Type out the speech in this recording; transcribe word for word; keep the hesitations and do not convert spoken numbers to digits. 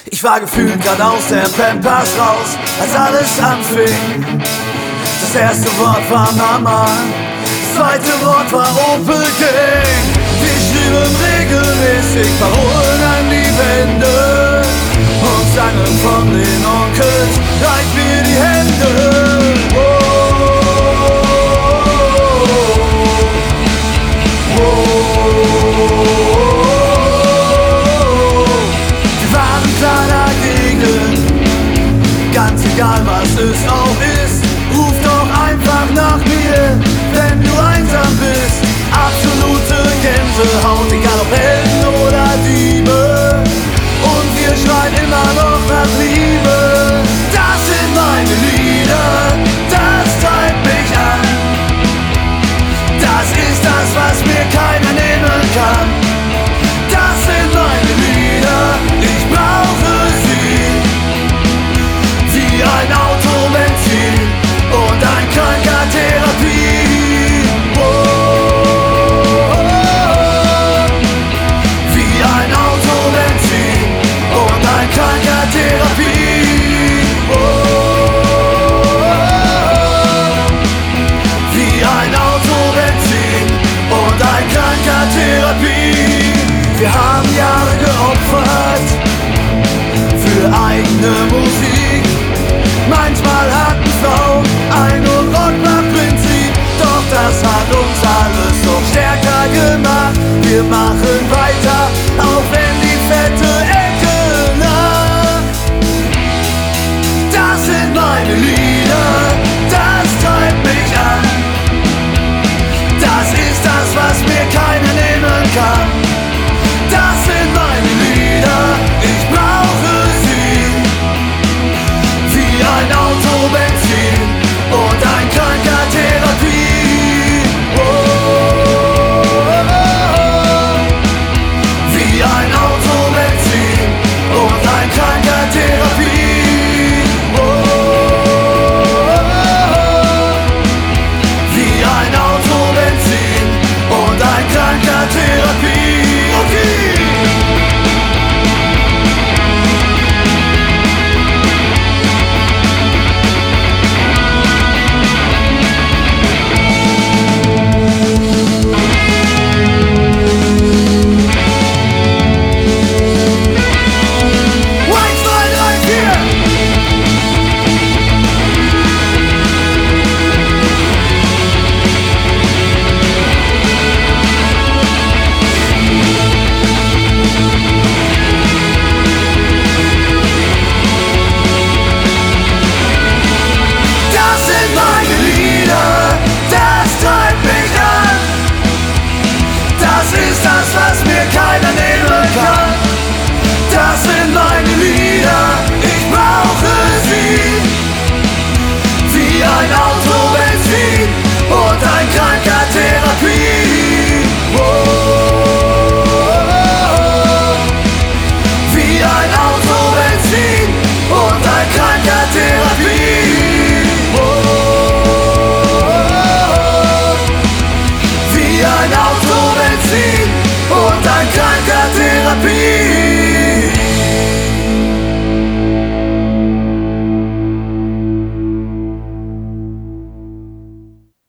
Ich war gefühlt grad aus der Pampers raus, als alles anfing. Das erste Wort war Mama, das zweite Wort war Opel Gang. Wir schrieben regelmäßig Parolen an die Wände und sangen von den Onkels, reich mir die Hände. Oh, oh, oh, oh. Ganz egal was es auch ist, ruf doch einfach nach mir, wenn du einsam bist. Absolute Gänsehaut, egal ob Helden oder Diebe, und wir schreien immer noch nach Liebe. Das sind meine Lieder, das treibt mich an. Das ist das, was mir keiner nehmen kann. Das sind meine Lieder, ich brauche sie. Wie ein Auto Benzin und ein kranker Therapie. Oh, oh, oh. Wie ein Auto Benzin und ein kranker Therapie. Oh, oh, oh. Wie ein Auto Benzin und ein kranker Therapie. Wir haben Jahre geopfert für eigene Musik. Manchmal hatten Frauen ein Rock-Prinzip, doch das hat uns alles noch stärker gemacht. Wir machen weiter, auch wenn die fette Ecke lacht. Das sind meine Lieder, das treibt mich an. Das ist das, was mir keiner nehmen kann. Das sind meine Lieder, ich brauche sie. Wie ein Auto Benzin und ein kranker Therapie. Oh, oh, oh. Wie ein Auto Benzin und ein kranker Therapie. Oh, oh, oh. Wie ein Auto Benzin und ein kranker Therapie. Okay. Was mir keiner nehmen kann. Das sind meine Lieder, ich brauche sie. Wie ein Auto Benzin und ein kranker Therapie. Oh, oh, oh. Wie ein Auto Benzin und ein kranker Therapie. Oh, oh, oh. Wie ein Auto Benzin und ein kranker Therapie.